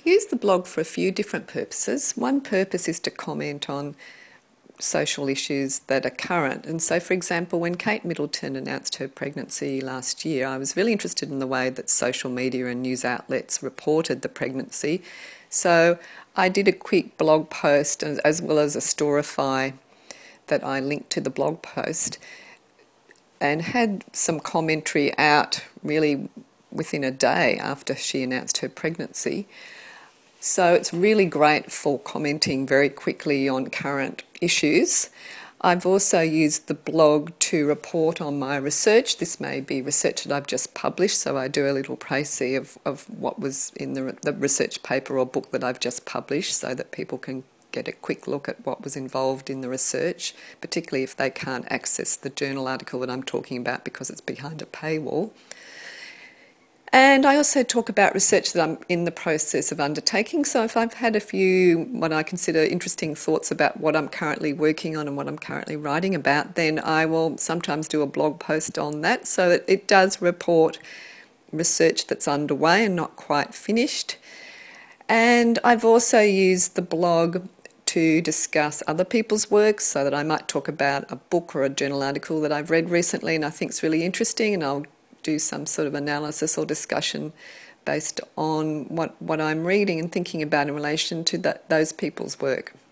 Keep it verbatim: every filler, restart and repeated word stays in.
I use the blog for a few different purposes. One purpose is to comment on social issues that are current. And so, for example, when Kate Middleton announced her pregnancy last year, I was really interested in the way that social media and news outlets reported the pregnancy. So I did a quick blog post as well as a Storify that I linked to the blog post and had some commentary out really within a day after she announced her pregnancy. So it's really great for commenting very quickly on current issues. I've also used the blog to report on my research. This may be research that I've just published, so I do a little précis of, of what was in the, the research paper or book that I've just published so that people can get a quick look at what was involved in the research, particularly if they can't access the journal article that I'm talking about because it's behind a paywall. And I also talk about research that I'm in the process of undertaking. So if I've had a few, what I consider interesting thoughts about what I'm currently working on and what I'm currently writing about, then I will sometimes do a blog post on that. So that it does report research that's underway and not quite finished. And I've also used the blog to discuss other people's works, so that I might talk about a book or a journal article that I've read recently and I think is really interesting, and I'll do some sort of analysis or discussion based on what, what I'm reading and thinking about in relation to that, those people's work.